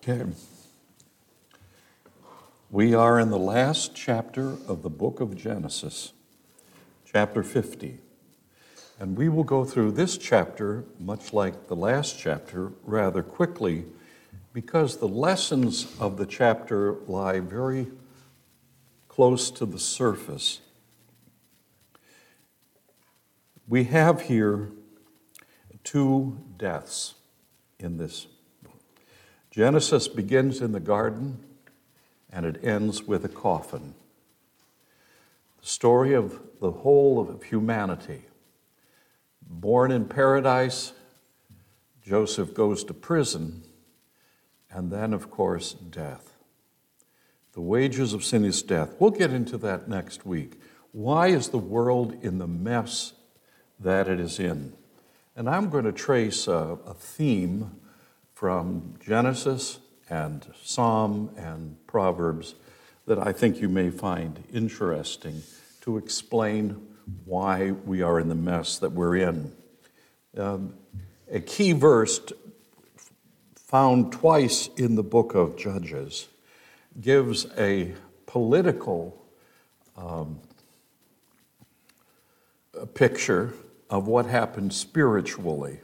Okay. We are in the last chapter of the book of Genesis, chapter 50. And we will go through this chapter, much like the last chapter, rather quickly, because the lessons of the chapter lie very close to the surface. We have here two deaths in this. Genesis begins in the garden and it ends with a coffin. The story of the whole of humanity. Born in paradise, Joseph goes to prison, and then, of course, death. The wages of sin is death. We'll get into that next week. Why is the world in the mess that it is in? And I'm going to trace a theme from Genesis and Psalm and Proverbs that I think you may find interesting to explain why we are in the mess that we're in. A key verse found twice in the book of Judges gives a political picture of what happened spiritually.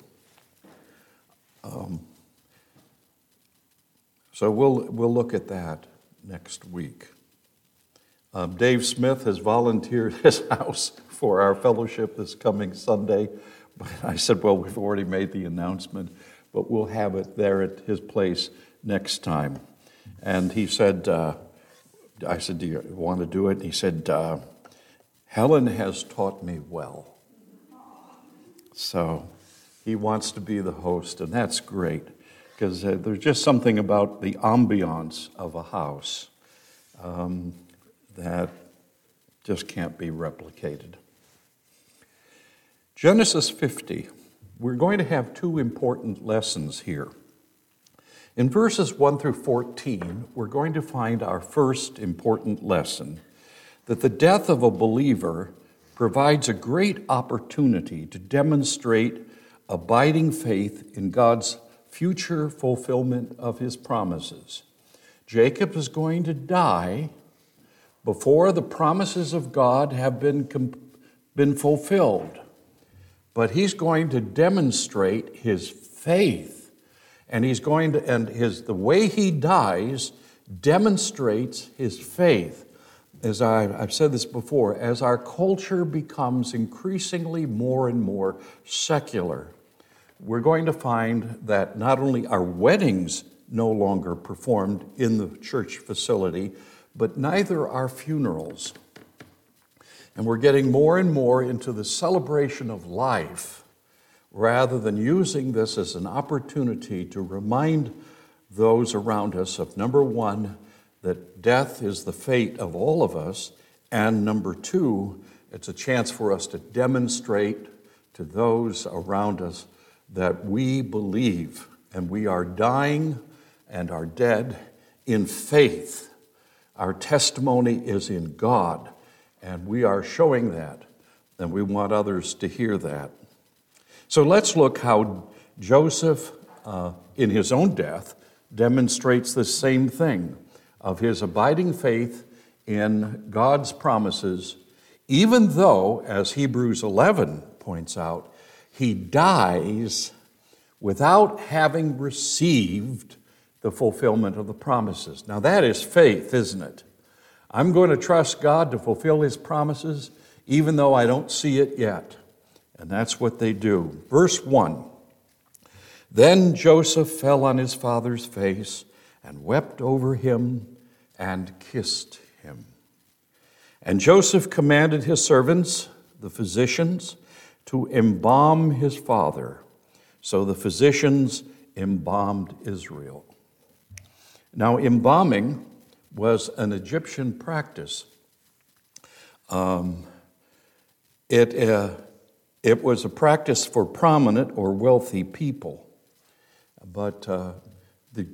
So we'll look at that next week. Dave Smith has volunteered his house for our fellowship this coming Sunday. But I said, well, we've already made the announcement, but we'll have it there at his place next time. And he said, I said, do you want to do it? And he said, Helen has taught me well. So he wants to be the host, and that's great. Because there's just something about the ambiance of a house that just can't be replicated. Genesis 50, we're going to have two important lessons here. In verses 1 through 14, we're going to find our first important lesson, that the death of a believer provides a great opportunity to demonstrate abiding faith in God's future fulfillment of his promises. Jacob is going to die before the promises of God have been fulfilled. But he's going to demonstrate his faith, and the way he dies demonstrates his faith. As I've said this before, as our culture becomes increasingly more and more secular, we're going to find that not only are weddings no longer performed in the church facility, but neither are funerals. And we're getting more and more into the celebration of life rather than using this as an opportunity to remind those around us of, number one, that death is the fate of all of us, and number two, it's a chance for us to demonstrate to those around us that we believe and we are dying and are dead in faith. Our testimony is in God, and we are showing that, and we want others to hear that. So let's look how Joseph, in his own death, demonstrates the same thing of his abiding faith in God's promises, even though, as Hebrews 11 points out, he dies without having received the fulfillment of the promises. Now that is faith, isn't it? I'm going to trust God to fulfill his promises even though I don't see it yet. And that's what they do. Verse 1, then Joseph fell on his father's face and wept over him and kissed him. And Joseph commanded his servants, the physicians, to embalm his father. So the physicians embalmed Israel. Now, embalming was an Egyptian practice. It was a practice for prominent or wealthy people. But the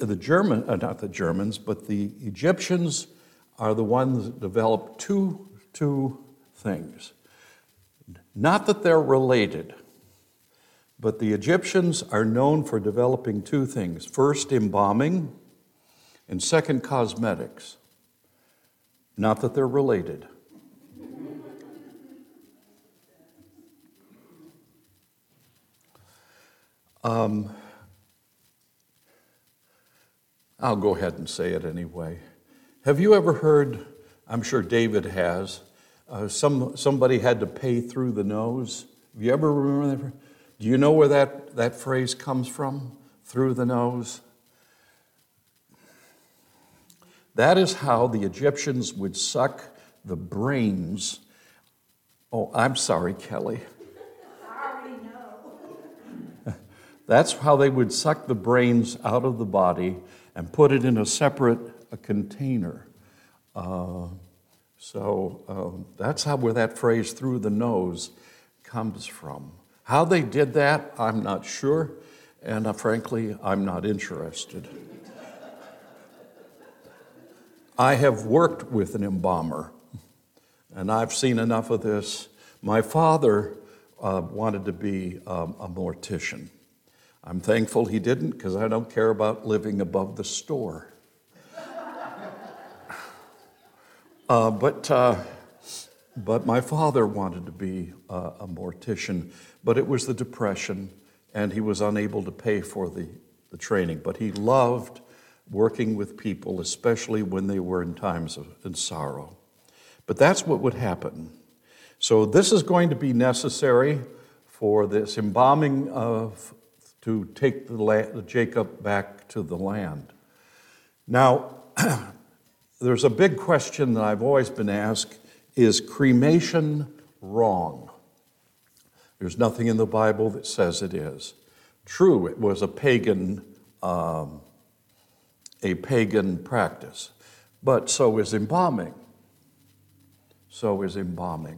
Egyptians are the ones that developed two things. Not that they're related, but the Egyptians are known for developing two things. First, embalming, and second, cosmetics. Not that they're related. I'll go ahead and say it anyway. Have you ever heard, I'm sure David has, somebody had to pay through the nose? Have you ever remember that? Do you know where that phrase comes from? Through the nose? That is how the Egyptians would suck the brains. Oh, I'm sorry, Kelly. I already know. That's how they would suck the brains out of the body and put it in a separate container. So that's where that phrase "through the nose" comes from. How they did that, I'm not sure, and frankly, I'm not interested. I have worked with an embalmer, and I've seen enough of this. My father wanted to be a mortician. I'm thankful he didn't, because I don't care about living above the store. But my father wanted to be a mortician, but it was the Depression, and he was unable to pay for the training. But he loved working with people, especially when they were in times of sorrow. But that's what would happen. So this is going to be necessary for this embalming to take Jacob back to the land. Now, there's a big question that I've always been asked: is cremation wrong? There's nothing in the Bible that says it is. True, it was a pagan practice, but so is embalming. So is embalming.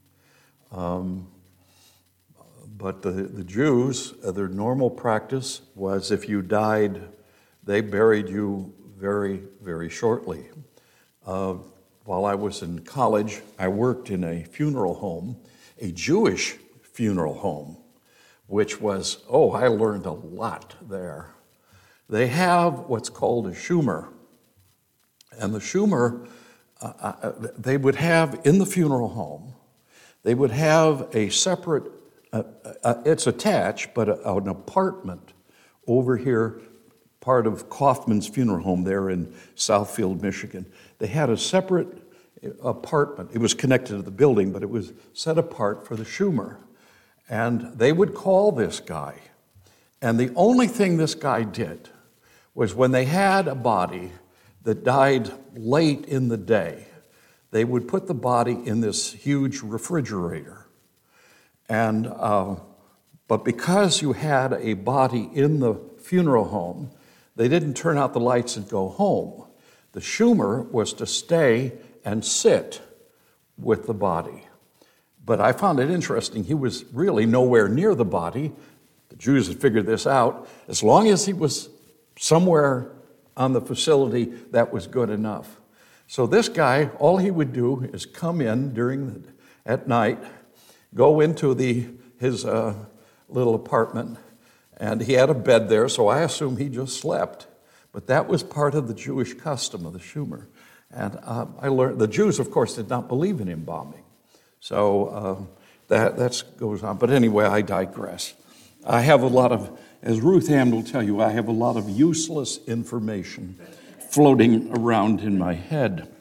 But the Jews, their normal practice was if you died, they buried you very, very shortly. While I was in college, I worked in a funeral home, a Jewish funeral home, which was, I learned a lot there. They have what's called a schumer. And the schumer, they would have in the funeral home, they would have a separate, it's attached, but an apartment over here, part of Kaufman's funeral home there in Southfield, Michigan. They had a separate apartment. It was connected to the building, but it was set apart for the schumer. And they would call this guy. And the only thing this guy did was when they had a body that died late in the day, they would put the body in this huge refrigerator. And but because you had a body in the funeral home, they didn't turn out the lights and go home. The schumer was to stay and sit with the body. But I found it interesting. He was really nowhere near the body. The Jews had figured this out. As long as he was somewhere on the facility, that was good enough. So this guy, all he would do is come in at night, go into his little apartment, and he had a bed there, so I assume he just slept. But that was part of the Jewish custom of the schumer. And I learned, the Jews, of course, did not believe in embalming. So that goes on. But anyway, I digress. I have a lot of, as Ruth Ann will tell you, I have a lot of useless information floating around in my head.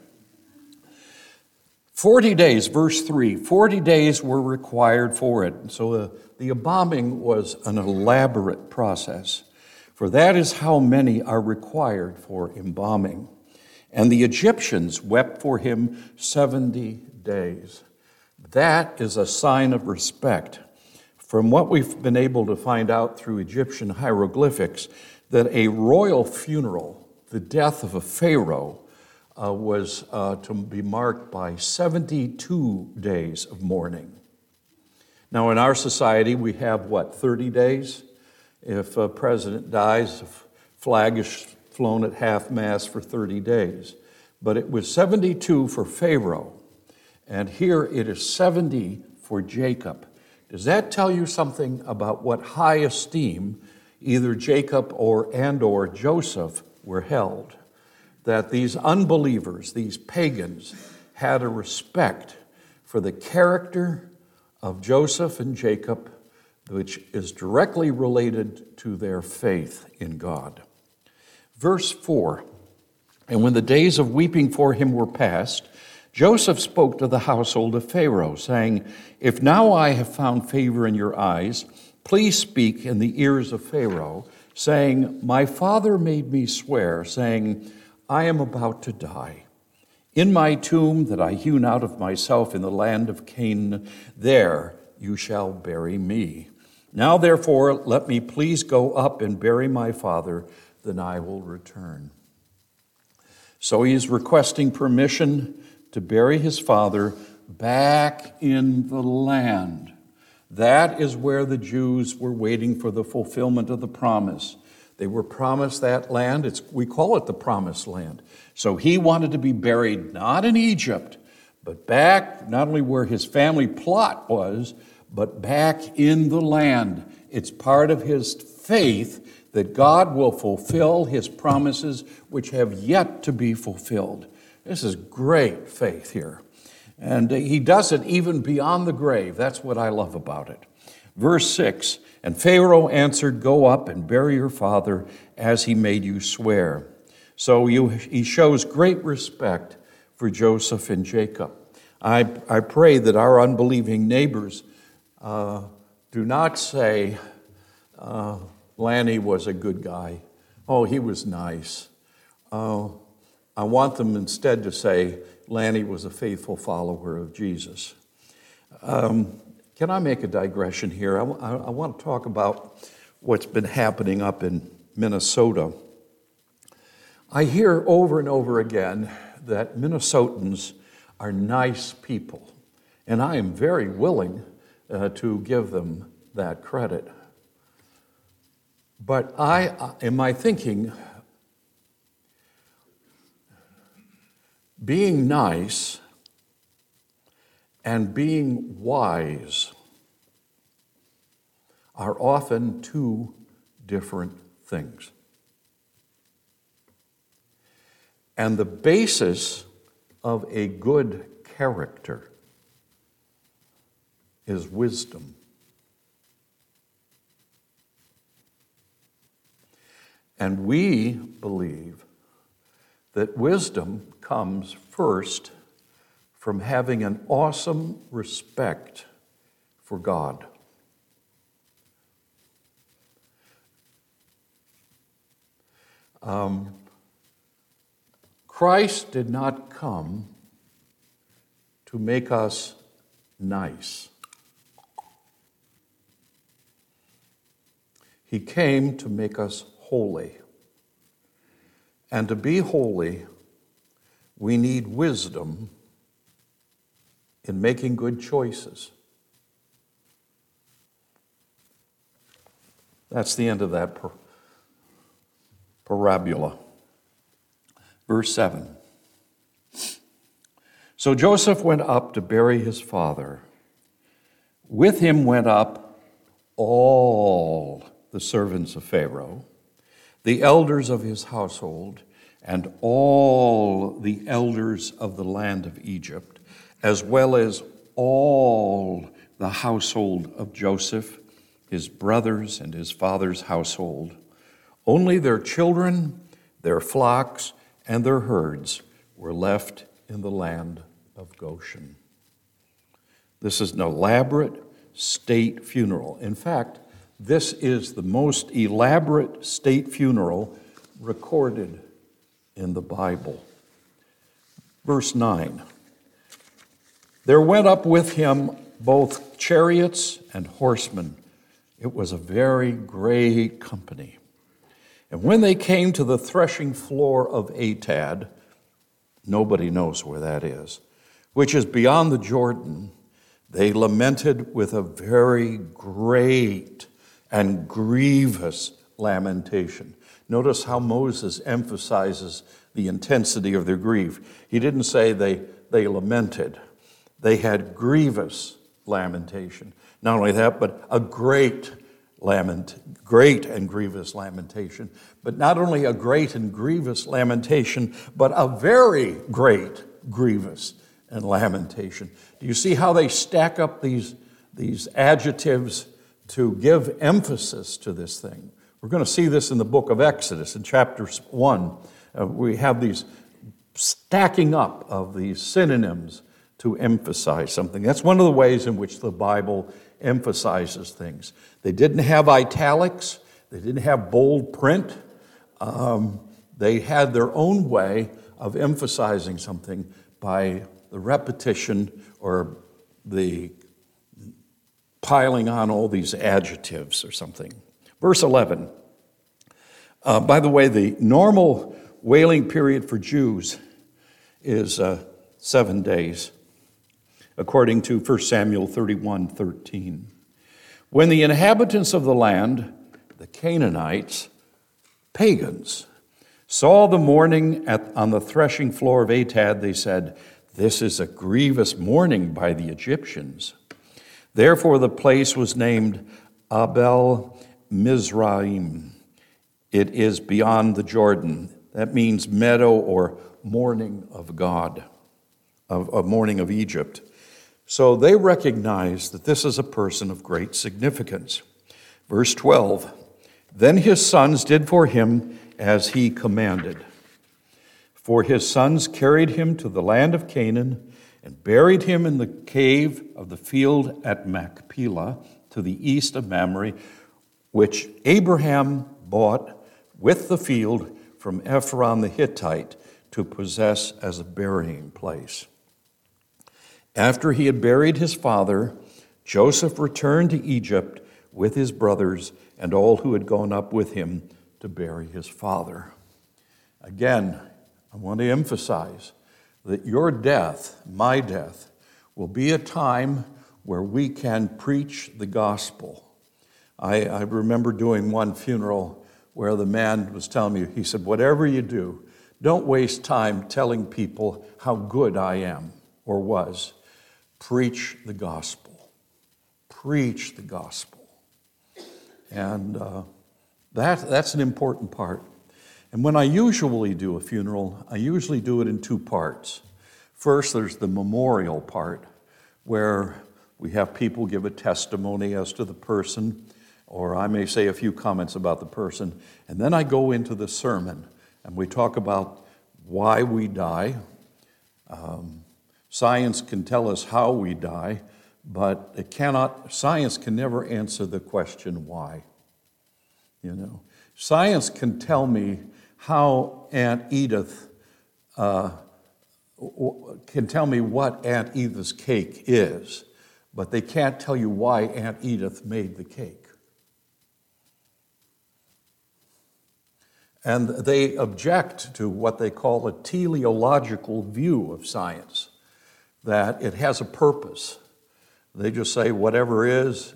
40 days, verse 3, 40 days were required for it. So the embalming was an elaborate process. For that is how many are required for embalming. And the Egyptians wept for him 70 days. That is a sign of respect. From what we've been able to find out through Egyptian hieroglyphics, that a royal funeral, the death of a pharaoh, was to be marked by 72 days of mourning. Now, in our society, we have, 30 days? If a president dies, a flag is flown at half-mast for 30 days. But it was 72 for Pharaoh, and here it is 70 for Jacob. Does that tell you something about what high esteem either Jacob or Joseph were held? that these unbelievers, these pagans, had a respect for the character of Joseph and Jacob, which is directly related to their faith in God. Verse 4, and when the days of weeping for him were past, Joseph spoke to the household of Pharaoh, saying, "If now I have found favor in your eyes, please speak in the ears of Pharaoh, saying, my father made me swear, saying, I am about to die. In my tomb that I hewn out of myself in the land of Canaan, there you shall bury me. Now therefore let me please go up and bury my father, then I will return." So he is requesting permission to bury his father back in the land. That is where the Jews were waiting for the fulfillment of the promise. They were promised that land. We call it the Promised Land. So he wanted to be buried not in Egypt, but back, not only where his family plot was, but back in the land. It's part of his faith that God will fulfill his promises, which have yet to be fulfilled. This is great faith here. And he does it even beyond the grave. That's what I love about it. Verse 6, and Pharaoh answered, "Go up and bury your father as he made you swear." So he shows great respect for Joseph and Jacob. I pray that our unbelieving neighbors do not say, Lanny was a good guy. Oh, he was nice. I want them instead to say, Lanny was a faithful follower of Jesus. Can I make a digression here? I want to talk about what's been happening up in Minnesota. I hear over and over again that Minnesotans are nice people, and I am very willing to give them that credit. But in my thinking, being nice and being wise are often two different things. And the basis of a good character is wisdom. And we believe that wisdom comes first from having an awesome respect for God. Christ did not come to make us nice. He came to make us holy. And to be holy, we need wisdom in making good choices. That's the end of that parabola. Verse 7. So Joseph went up to bury his father. With him went up all the servants of Pharaoh, the elders of his household, and all the elders of the land of Egypt, as well as all the household of Joseph, his brothers, and his father's household. Only their children, their flocks, and their herds were left in the land of Goshen. This is an elaborate state funeral. In fact, this is the most elaborate state funeral recorded in the Bible. Verse 9. There went up with him both chariots and horsemen. It was a very great company. And when they came to the threshing floor of Atad, nobody knows where that is, which is beyond the Jordan, they lamented with a very great and grievous lamentation. Notice how Moses emphasizes the intensity of their grief. He didn't say they lamented. They had grievous lamentation. Not only that, but a great great and grievous lamentation, but not only a great and grievous lamentation, but a very great, grievous and lamentation. Do you see how they stack up these adjectives to give emphasis to this thing? We're going to see this in the book of Exodus in chapter 1. We have these stacking up of these synonyms to emphasize something. That's one of the ways in which the Bible emphasizes things. They didn't have italics. They didn't have bold print. They had their own way of emphasizing something by the repetition or the piling on all these adjectives or something. Verse 11. By the way, the normal wailing period for Jews is 7 days, according to 1 Samuel 31:13. When the inhabitants of the land, the Canaanites, pagans, saw the mourning on the threshing floor of Atad, they said, "This is a grievous mourning by the Egyptians." Therefore the place was named Abel Mizraim. It is beyond the Jordan. That means meadow or mourning of God, of mourning of Egypt. So they recognize that this is a person of great significance. Verse 12, then his sons did for him as he commanded. For his sons carried him to the land of Canaan and buried him in the cave of the field at Machpelah to the east of Mamre, which Abraham bought with the field from Ephron the Hittite to possess as a burying place. After he had buried his father, Joseph returned to Egypt with his brothers and all who had gone up with him to bury his father. Again, I want to emphasize that your death, my death, will be a time where we can preach the gospel. I remember doing one funeral where the man was telling me, he said, whatever you do, don't waste time telling people how good I am or was. Preach the gospel. Preach the gospel. And that's an important part. And when I usually do a funeral, I usually do it in two parts. First, there's the memorial part, where we have people give a testimony as to the person, or I may say a few comments about the person. And then I go into the sermon, and we talk about why we die. Science can tell us how we die, but science can never answer the question why. You know, science can tell me how Aunt Edith can tell me what Aunt Edith's cake is, but they can't tell you why Aunt Edith made the cake. And they object to what they call a teleological view of science, that it has a purpose. They just say whatever is.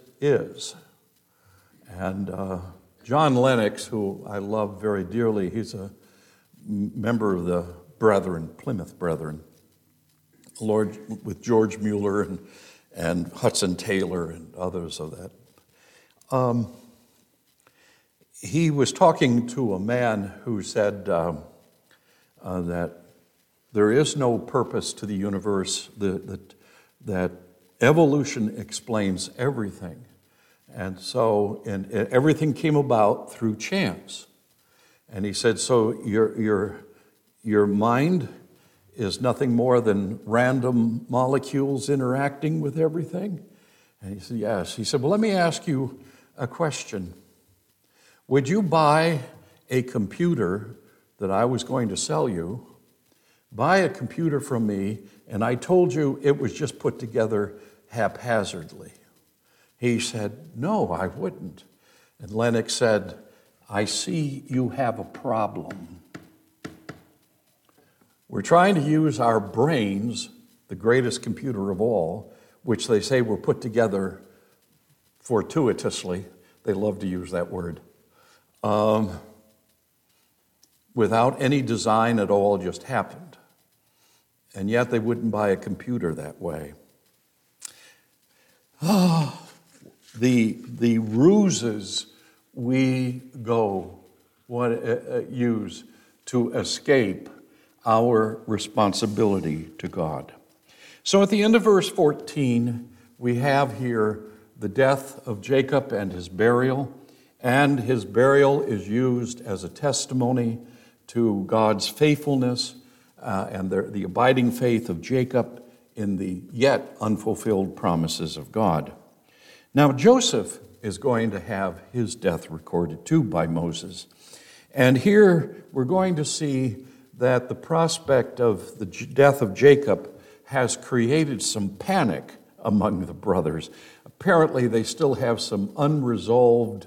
And John Lennox, who I love very dearly, he's a member of the Brethren, Plymouth Brethren, with George Mueller and Hudson Taylor and others of that. He was talking to a man who said that there is no purpose to the universe, that evolution explains everything. And so everything came about through chance. And he said, so your mind is nothing more than random molecules interacting with everything? And he said, yes. He said, well, let me ask you a question. Would you buy a computer that I was going to sell you, buy a computer from me, and I told you it was just put together haphazardly? He said, no, I wouldn't. And Lennox said, I see you have a problem. We're trying to use our brains, the greatest computer of all, which they say were put together fortuitously. They love to use that word. Without any design at all, just happened. And yet they wouldn't buy a computer that way. the ruses we use to escape our responsibility to God. So at the end of verse 14, we have here the death of Jacob and his burial is used as a testimony to God's faithfulness and the abiding faith of Jacob in the yet unfulfilled promises of God. Now, Joseph is going to have his death recorded too by Moses. And here we're going to see that the prospect of the death of Jacob has created some panic among the brothers. Apparently, they still have some unresolved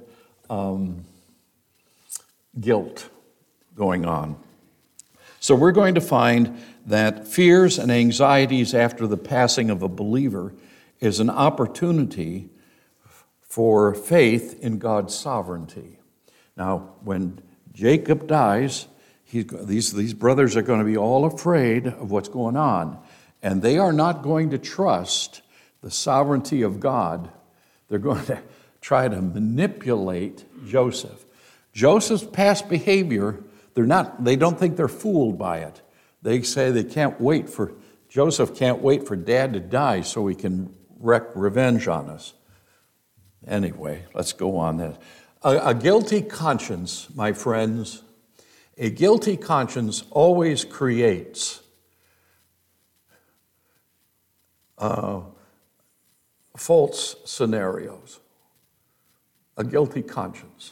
guilt going on. So we're going to find that fears and anxieties after the passing of a believer is an opportunity for faith in God's sovereignty. Now, when Jacob dies, these brothers are going to be all afraid of what's going on, and they are not going to trust the sovereignty of God. They're going to try to manipulate Joseph. Joseph's past behavior, they don't think they're fooled by it. They say Joseph can't wait for Dad to die so he can wreak revenge on us. Anyway, let's go on then. A guilty conscience, my friends, a guilty conscience always creates false scenarios. A guilty conscience.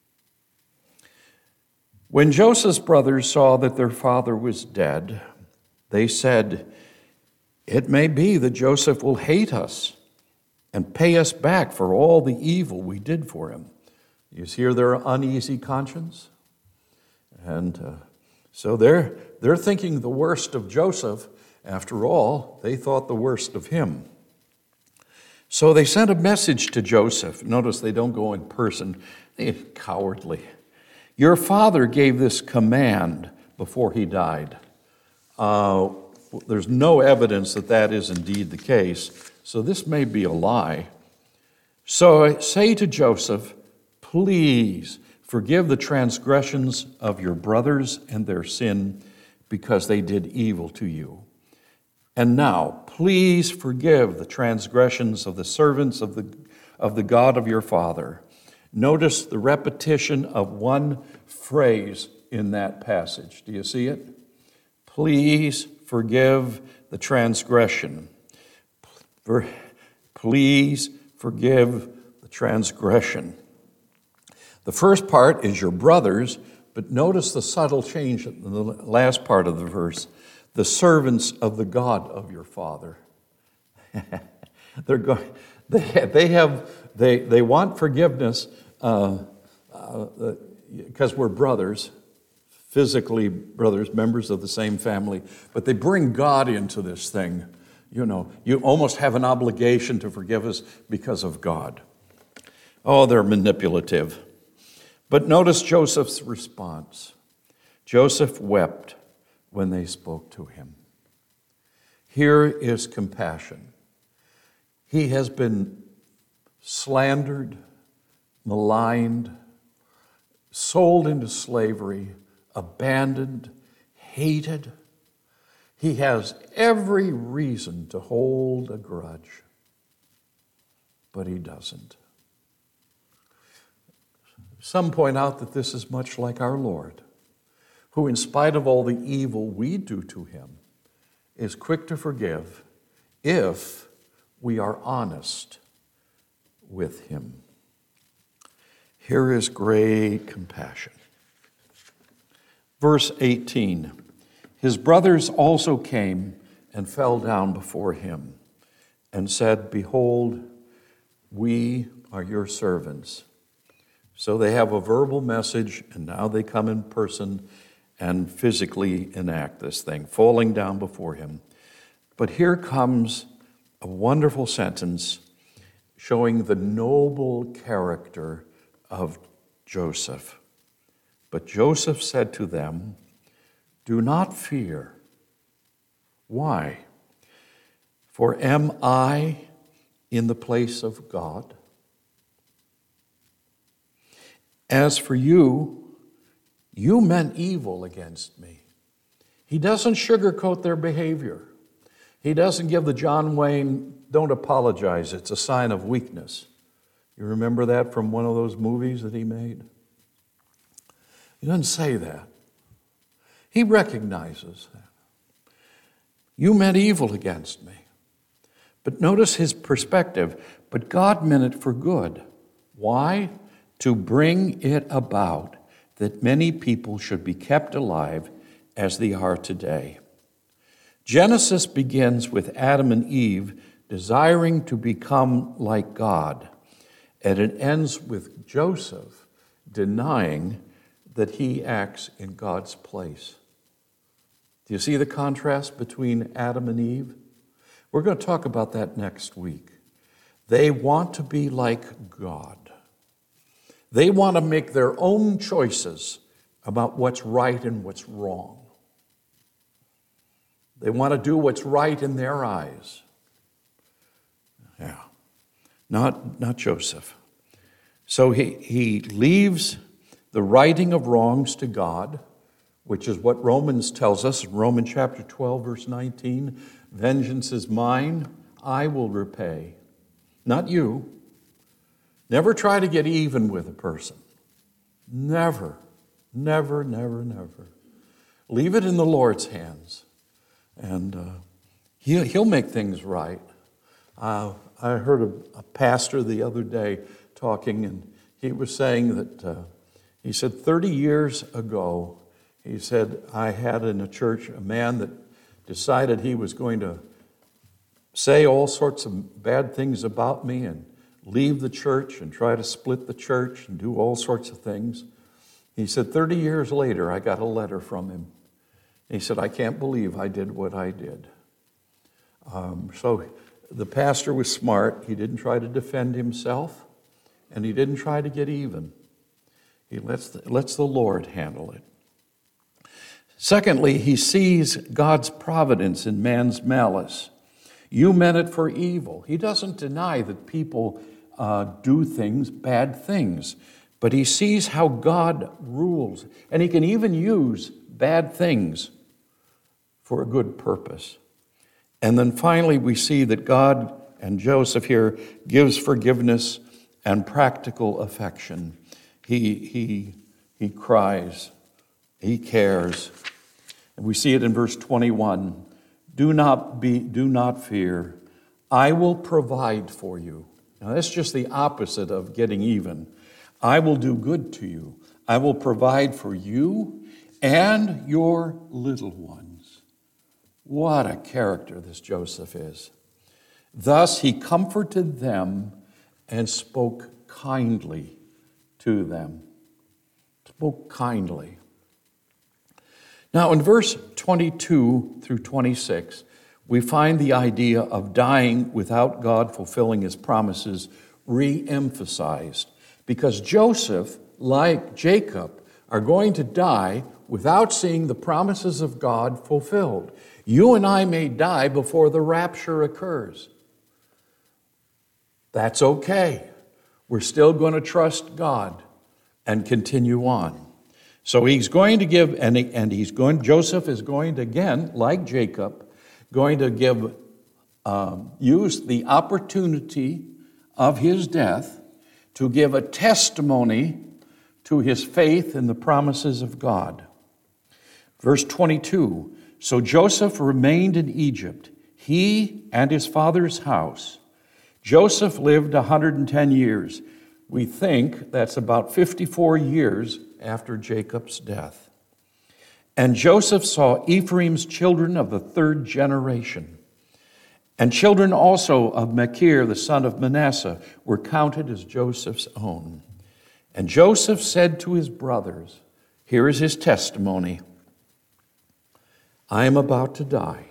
When Joseph's brothers saw that their father was dead, they said, "It may be that Joseph will hate us and pay us back for all the evil we did for him." You hear their uneasy conscience? And so they're thinking the worst of Joseph. After all, they thought the worst of him. So they sent a message to Joseph. Notice they don't go in person. They're cowardly. "Your father gave this command before he died." There's no evidence that is indeed the case, so this may be a lie. "So say to Joseph, please forgive the transgressions of your brothers and their sin, because they did evil to you. And now, please forgive the transgressions of the servants of the God of your father." Notice the repetition of one phrase in that passage. Do you see it? Please forgive the transgression. Please forgive the transgression. The first part is your brothers, but notice the subtle change in the last part of the verse. The servants of the God of your father. They want forgiveness because we're brothers, physically brothers, members of the same family, but they bring God into this thing. You almost have an obligation to forgive us because of God. Oh, they're manipulative. But notice Joseph's response. Joseph wept when they spoke to him. Here is compassion. He has been slandered, maligned, sold into slavery, abandoned, hated. He has every reason to hold a grudge, but he doesn't. Some point out that this is much like our Lord, who, in spite of all the evil we do to him, is quick to forgive if we are honest with him. Here is great compassion. Verse 18, his brothers also came and fell down before him and said, "Behold, we are your servants." So they have a verbal message, and now they come in person and physically enact this thing, falling down before him. But here comes a wonderful sentence showing the noble character of Joseph. But Joseph said to them, "Do not fear." Why? "For am I in the place of God? As for you, you meant evil against me. He doesn't sugarcoat their behavior. He doesn't give the John Wayne, don't apologize, it's a sign of weakness. You remember that from one of those movies that he made? He doesn't say that. He recognizes that. You meant evil against me. But notice his perspective. But God meant it for good. Why? To bring it about that many people should be kept alive as they are today. Genesis begins with Adam and Eve desiring to become like God, and it ends with Joseph denying that he acts in God's place. Do you see the contrast between Adam and Eve? We're going to talk about that next week. They want to be like God. They want to make their own choices about what's right and what's wrong. They want to do what's right in their eyes. Yeah, not Joseph. So he leaves the righting of wrongs to God, which is what Romans tells us in Romans chapter 12, verse 19. Vengeance is mine, I will repay. Not you. Never try to get even with a person. Never, never, never, never. Leave it in the Lord's hands, and He'll make things right. I heard a pastor the other day talking, and he was saying that, he said 30 years ago, he said, I had in a church a man that decided he was going to say all sorts of bad things about me and leave the church and try to split the church and do all sorts of things. He said, 30 years later, I got a letter from him. He said, I can't believe I did what I did. So the pastor was smart. He didn't try to defend himself, and he didn't try to get even. He lets the Lord handle it. Secondly, he sees God's providence in man's malice. You meant it for evil. He doesn't deny that people do things, bad things, but he sees how God rules, and he can even use bad things for a good purpose. And then finally, we see that God, and Joseph here, gives forgiveness and practical affection. He cries, he cares. And we see it in verse 21. Do not fear. I will provide for you. Now that's just the opposite of getting even. I will do good to you. I will provide for you and your little ones. What a character this Joseph is. Thus he comforted them and spoke kindly to them. Spoke kindly. Now in verse 22 through 26, we find the idea of dying without God fulfilling his promises re-emphasized, because Joseph, like Jacob, are going to die without seeing the promises of God fulfilled. You and I may die before the rapture occurs. That's okay. We're still going to trust God and continue on. So he's going to give, Joseph is going to, again, like Jacob, going to use the opportunity of his death to give a testimony to his faith in the promises of God. Verse 22, so Joseph remained in Egypt, he and his father's house. Joseph lived 110 years. We think that's about 54 years after Jacob's death. And Joseph saw Ephraim's children of the third generation. And children also of Machir, the son of Manasseh, were counted as Joseph's own. And Joseph said to his brothers, here is his testimony, I am about to die,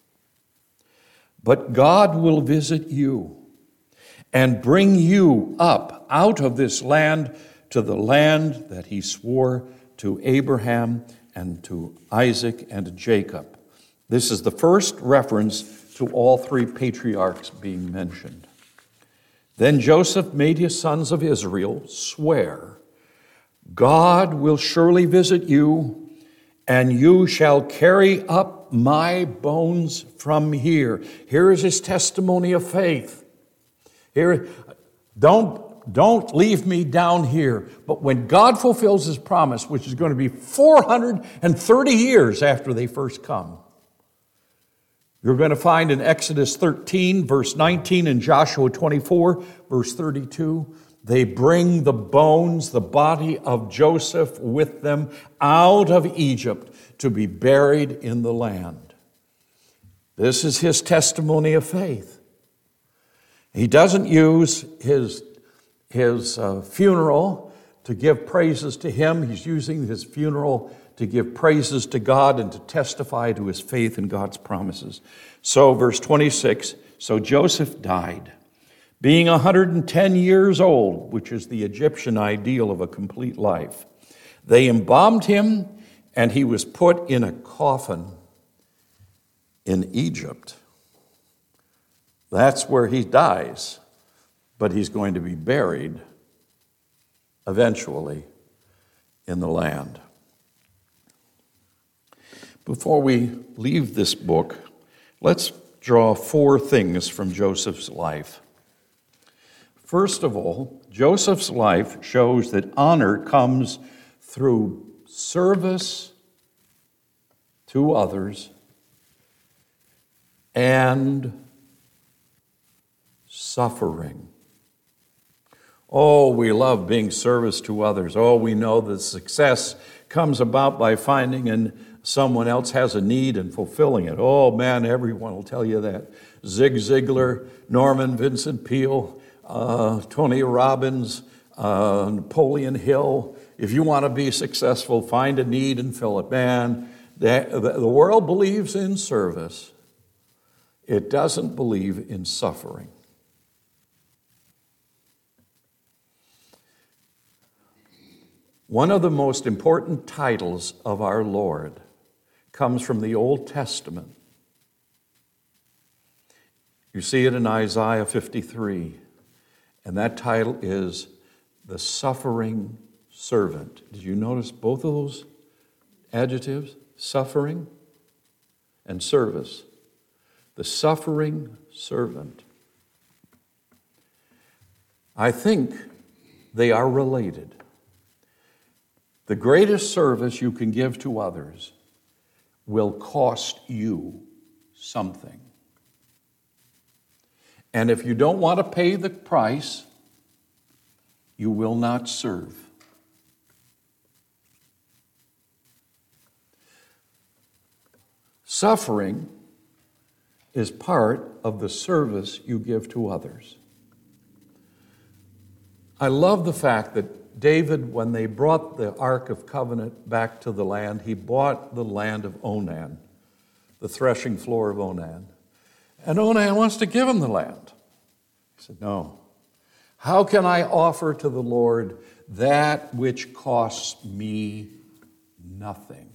but God will visit you and bring you up out of this land to the land that he swore to Abraham and to Isaac and to Jacob. This is the first reference to all three patriarchs being mentioned. Then Joseph made his sons of Israel swear God will surely visit you, and you shall carry up my bones from here. Here is his testimony of faith. Here, don't leave me down here. But when God fulfills his promise, which is going to be 430 years after they first come, you're going to find in Exodus 13, verse 19, and Joshua 24, verse 32, they bring the bones, the body of Joseph with them out of Egypt to be buried in the land. This is his testimony of faith. He doesn't use his funeral to give praises to him. He's using his funeral to give praises to God and to testify to his faith in God's promises. So, verse 26, so Joseph died, being 110 years old, which is the Egyptian ideal of a complete life. They embalmed him, and he was put in a coffin in Egypt. That's where he dies, but he's going to be buried eventually in the land. Before we leave this book, let's draw 4 things from Joseph's life. First of all, Joseph's life shows that honor comes through service to others and suffering. Oh, we love being service to others. Oh, we know that success comes about by finding someone else has a need and fulfilling it. Oh, man, everyone will tell you that. Zig Ziglar, Norman Vincent Peale, Tony Robbins, Napoleon Hill. If you want to be successful, find a need and fill it. Man, the world believes in service. It doesn't believe in suffering. One of the most important titles of our Lord comes from the Old Testament. You see it in Isaiah 53, and that title is the suffering servant. Did you notice both of those adjectives? Suffering and service. The suffering servant. I think they are related. The greatest service you can give to others will cost you something. And if you don't want to pay the price, you will not serve. Suffering is part of the service you give to others. I love the fact that David, when they brought the Ark of Covenant back to the land, he bought the land of Onan, the threshing floor of Onan. And Onan wants to give him the land. He said, no. How can I offer to the Lord that which costs me nothing?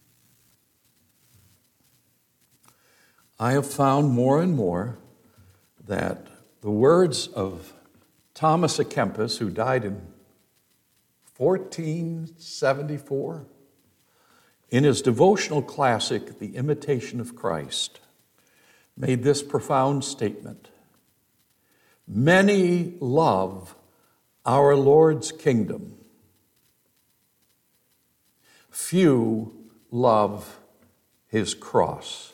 I have found more and more that the words of Thomas à Kempis, who died in 1474, in his devotional classic, The Imitation of Christ, made this profound statement: many love our Lord's kingdom, few love his cross.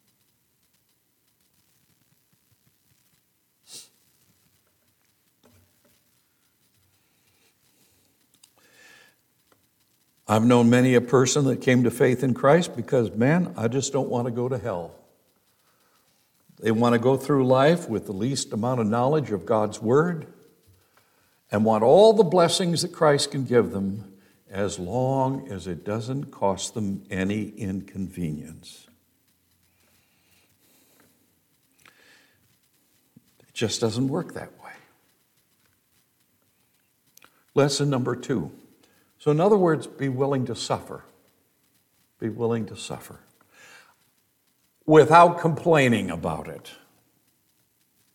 I've known many a person that came to faith in Christ because, man, I just don't want to go to hell. They want to go through life with the least amount of knowledge of God's Word and want all the blessings that Christ can give them as long as it doesn't cost them any inconvenience. It just doesn't work that way. Lesson number 2. So in other words, be willing to suffer. Be willing to suffer without complaining about it.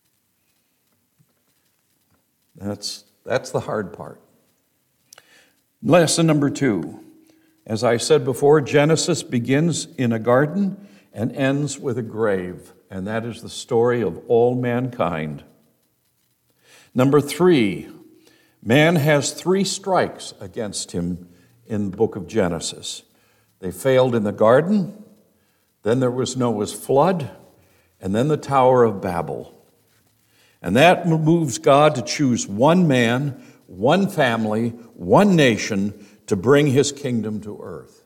That's the hard part. Lesson number 2. As I said before, Genesis begins in a garden and ends with a grave, and that is the story of all mankind. Number 3, man has 3 strikes against him in the book of Genesis. They failed in the garden, then there was Noah's flood, and then the Tower of Babel. And that moves God to choose one man, one family, one nation to bring his kingdom to earth.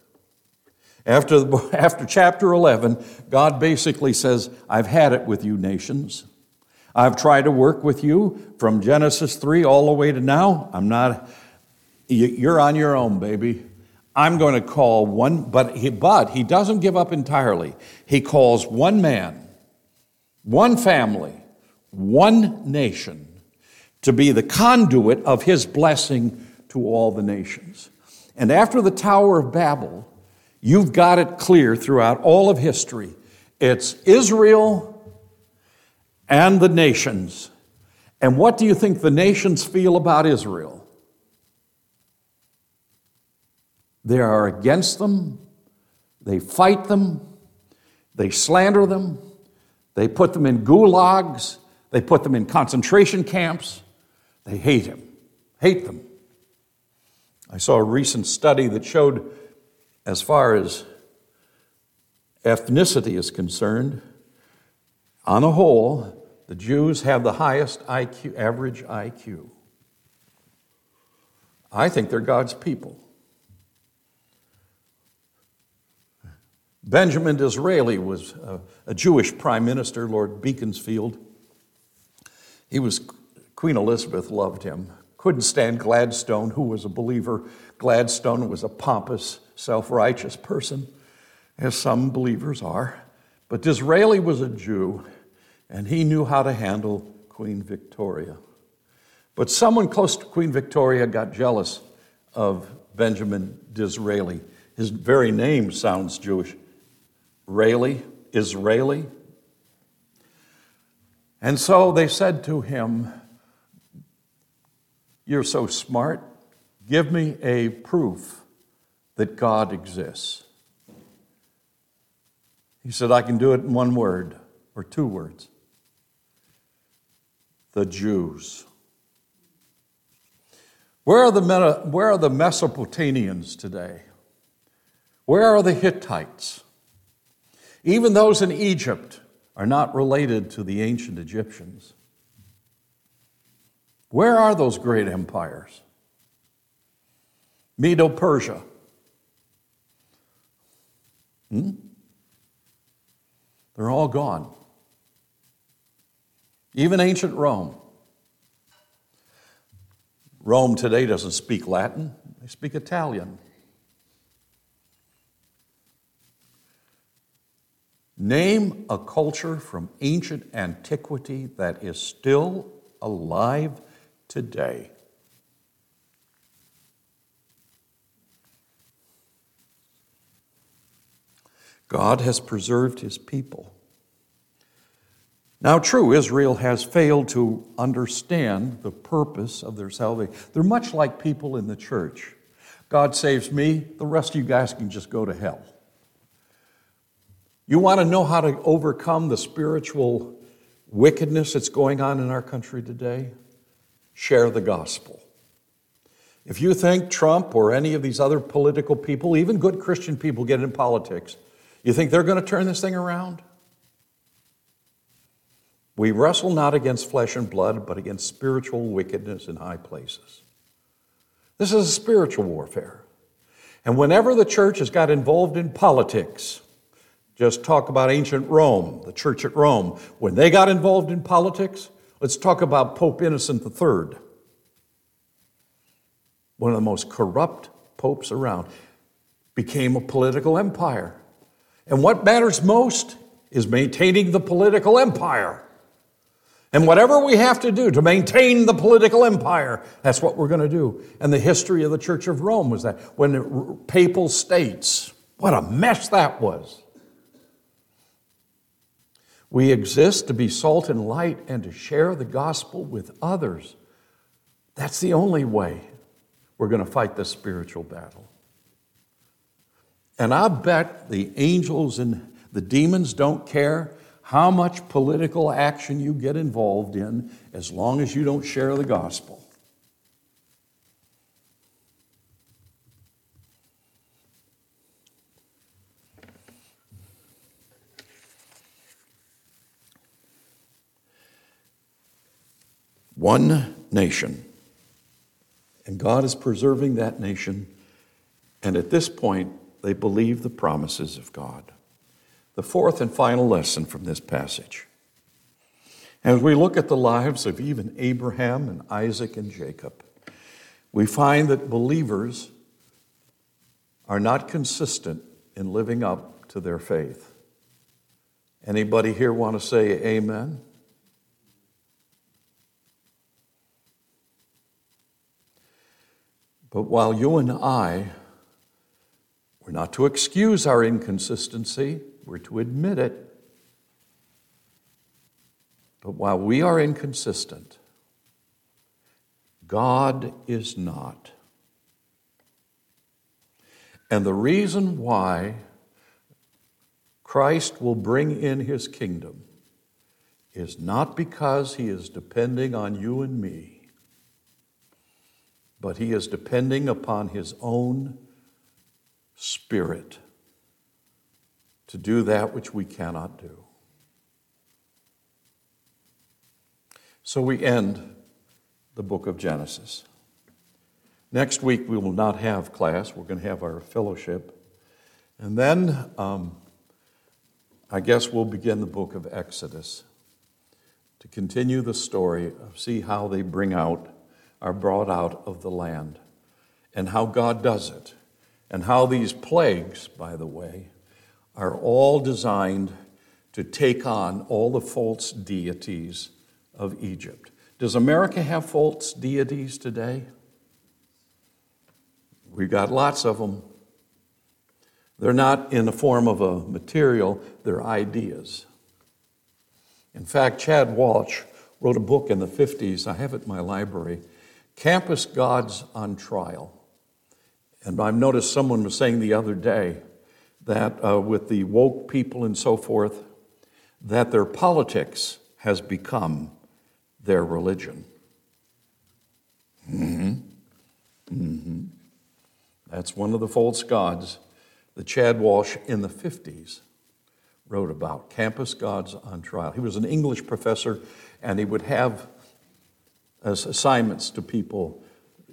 After chapter 11, God basically says, I've had it with you nations. I've tried to work with you from Genesis 3 all the way to now. You're on your own, baby. I'm going to call one, but he doesn't give up entirely. He calls one man, one family, one nation to be the conduit of his blessing to all the nations. And after the Tower of Babel, you've got it clear throughout all of history. It's Israel and the nations. And what do you think the nations feel about Israel? They are against them. They fight them. They slander them. They put them in gulags. They put them in concentration camps. They hate them. I saw a recent study that showed, as far as ethnicity is concerned, on the whole, the Jews have the highest IQ, average IQ. I think they're God's people. Benjamin Disraeli was a Jewish prime minister, Lord Beaconsfield. Queen Elizabeth loved him. Couldn't stand Gladstone, who was a believer. Gladstone was a pompous, self-righteous person, as some believers are. But Disraeli was a Jew, and he knew how to handle Queen Victoria. But someone close to Queen Victoria got jealous of Benjamin Disraeli. His very name sounds Jewish. Israeli. And so they said to him, you're so smart, give me a proof that God exists. He said, I can do it in one word or 2 words. The Jews. Where are the Mesopotamians today? Where are the Hittites? Even those in Egypt are not related to the ancient Egyptians. Where are those great empires? Medo-Persia. They're all gone. Even ancient Rome. Rome today doesn't speak Latin, they speak Italian. Name a culture from ancient antiquity that is still alive today. God has preserved his people. Now, true, Israel has failed to understand the purpose of their salvation. They're much like people in the church. God saves me, the rest of you guys can just go to hell. You want to know how to overcome the spiritual wickedness that's going on in our country today? Share the gospel. If you think Trump or any of these other political people, even good Christian people get in politics, you think they're going to turn this thing around? We wrestle not against flesh and blood, but against spiritual wickedness in high places. This is a spiritual warfare. And whenever the church has got involved in politics, just talk about ancient Rome, the church at Rome. When they got involved in politics, let's talk about Pope Innocent III. One of the most corrupt popes around. Became a political empire. And what matters most is maintaining the political empire. And whatever we have to do to maintain the political empire, that's what we're going to do. And the history of the Church of Rome was that. When the papal states, what a mess that was. We exist to be salt and light and to share the gospel with others. That's the only way we're going to fight this spiritual battle. And I bet the angels and the demons don't care how much political action you get involved in as long as you don't share the gospel. One nation. And God is preserving that nation. And at this point, they believe the promises of God. The fourth and final lesson from this passage. As we look at the lives of even Abraham and Isaac and Jacob, we find that believers are not consistent in living up to their faith. Anybody here want to say amen? But while you and I, we're not to excuse our inconsistency, we're to admit it. But while we are inconsistent, God is not. And the reason why Christ will bring in his kingdom is not because he is depending on you and me, but he is depending upon his own Spirit to do that which we cannot do. So we end the book of Genesis. Next week we will not have class. We're going to have our fellowship. And then I guess we'll begin the book of Exodus to continue the story of see how they are brought out of the land and how God does it. And how these plagues, by the way, are all designed to take on all the false deities of Egypt. Does America have false deities today? We've got lots of them. They're not in the form of a material, they're ideas. In fact, Chad Walsh wrote a book in the 50s, I have it in my library, Campus Gods on Trial. And I've noticed someone was saying the other day that with the woke people and so forth, that their politics has become their religion. That's one of the false gods that Chad Walsh in the 50s wrote about, Campus Gods on Trial. He was an English professor, and he would have as assignments to people,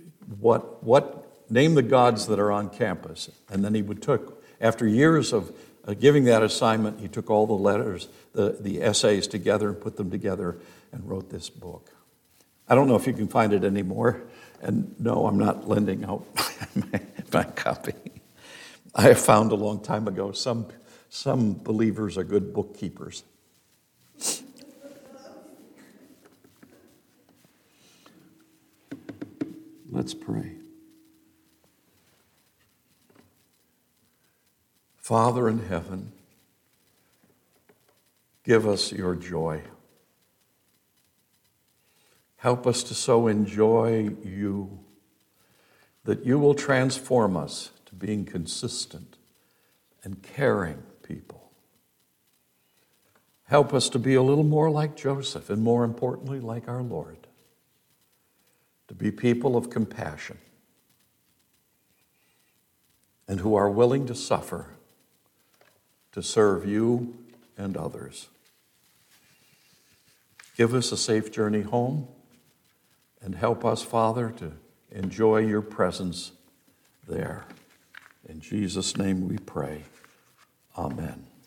name the gods that are on campus. And then he after years of giving that assignment, he took all the letters, the essays together and put them together and wrote this book. I don't know if you can find it anymore. And no, I'm not lending out my copy. I have found a long time ago some believers are good bookkeepers. Let's pray. Father in heaven, give us your joy. Help us to so enjoy you that you will transform us to being consistent and caring people. Help us to be a little more like Joseph and more importantly like our Lord, to be people of compassion and who are willing to suffer to serve you and others. Give us a safe journey home and help us, Father, to enjoy your presence there. In Jesus' name we pray. Amen.